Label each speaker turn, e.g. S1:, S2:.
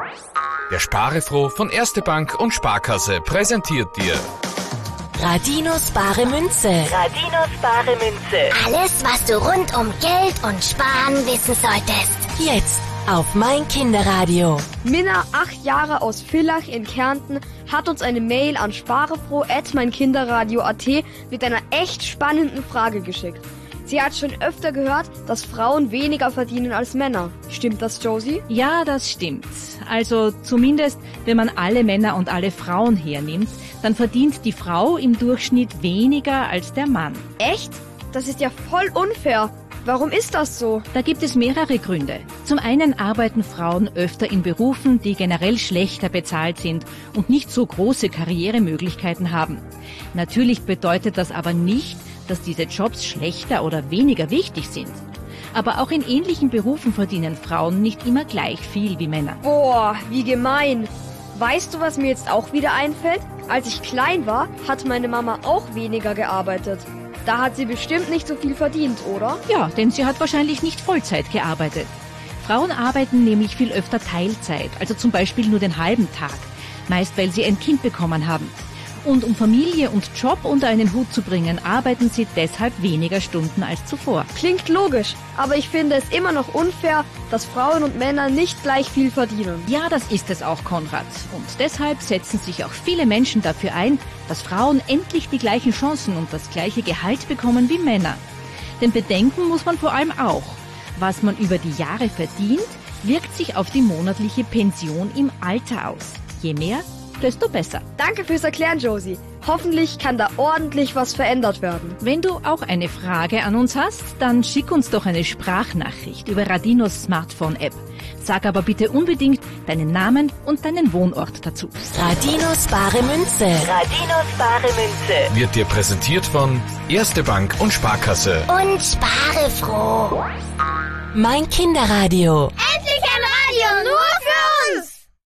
S1: Der Sparefroh von Erste Bank und Sparkasse präsentiert dir
S2: Radinos bare Münze.
S3: Radinos bare Münze.
S4: Alles, was du rund um Geld und Sparen wissen solltest.
S2: Jetzt auf mein Kinderradio.
S5: Minna, 8 Jahre aus Villach in Kärnten, hat uns eine Mail an sparefroh@meinkinderradio.at mit einer echt spannenden Frage geschickt. Sie hat schon öfter gehört, dass Frauen weniger verdienen als Männer. Stimmt das, Josie?
S6: Ja, das stimmt. Also zumindest, wenn man alle Männer und alle Frauen hernimmt, dann verdient die Frau im Durchschnitt weniger als der Mann.
S5: Echt? Das ist ja voll unfair. Warum ist das so?
S6: Da gibt es mehrere Gründe. Zum einen arbeiten Frauen öfter in Berufen, die generell schlechter bezahlt sind und nicht so große Karrieremöglichkeiten haben. Natürlich bedeutet das aber nicht, dass diese Jobs schlechter oder weniger wichtig sind. Aber auch in ähnlichen Berufen verdienen Frauen nicht immer gleich viel wie Männer.
S5: Boah, wie gemein. Weißt du, was mir jetzt auch wieder einfällt? Als ich klein war, hat meine Mama auch weniger gearbeitet. Da hat sie bestimmt nicht so viel verdient, oder?
S6: Ja, denn sie hat wahrscheinlich nicht Vollzeit gearbeitet. Frauen arbeiten nämlich viel öfter Teilzeit, also zum Beispiel nur den halben Tag. Meist, weil sie ein Kind bekommen haben. Und um Familie und Job unter einen Hut zu bringen, arbeiten sie deshalb weniger Stunden als zuvor.
S5: Klingt logisch, aber ich finde es immer noch unfair, dass Frauen und Männer nicht gleich viel verdienen.
S6: Ja, das ist es auch, Konrad. Und deshalb setzen sich auch viele Menschen dafür ein, dass Frauen endlich die gleichen Chancen und das gleiche Gehalt bekommen wie Männer. Denn bedenken muss man vor allem auch, was man über die Jahre verdient, wirkt sich auf die monatliche Pension im Alter aus. Je mehr, desto besser.
S5: Danke fürs Erklären, Josie. Hoffentlich kann da ordentlich was verändert werden.
S6: Wenn du auch eine Frage an uns hast, dann schick uns doch eine Sprachnachricht über Radinos Smartphone-App. Sag aber bitte unbedingt deinen Namen und deinen Wohnort dazu.
S2: Radinos bare Münze.
S3: Radinos bare Münze.
S1: wird dir präsentiert von Erste Bank und Sparkasse.
S4: Und spare froh.
S2: Mein Kinderradio.